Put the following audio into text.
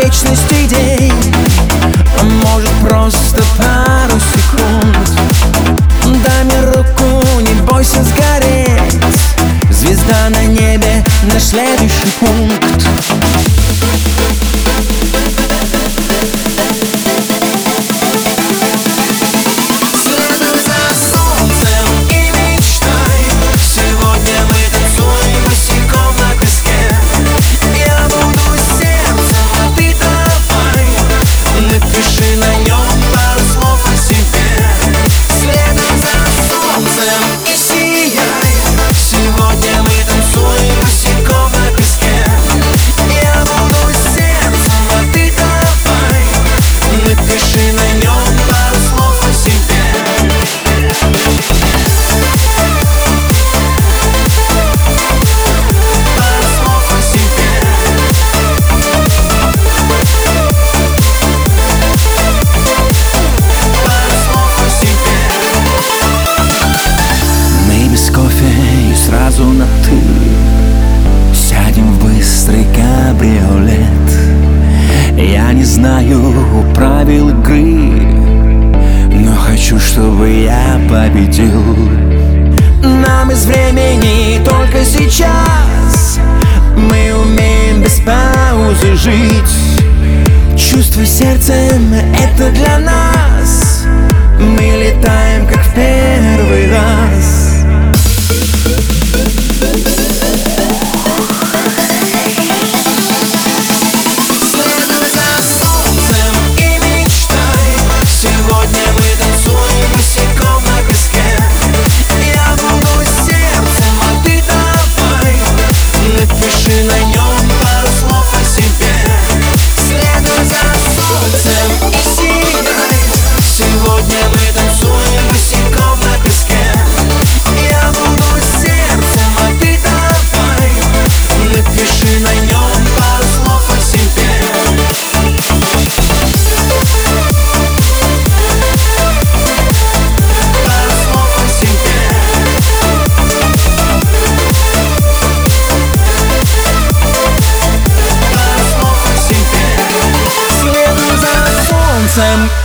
вечность идей, а может просто пару секунд. Дай мне руку, не бойся сгореть, звезда на небе, наш следующий пункт. Сразу на «ты» сядем в быстрый кабриолет. Я не знаю правил игры, но хочу, чтобы я победил. Нам из времени только сейчас, мы умеем без паузы жить. Чувствуй сердцем, это для нас, мы летаем как в первый раз. Time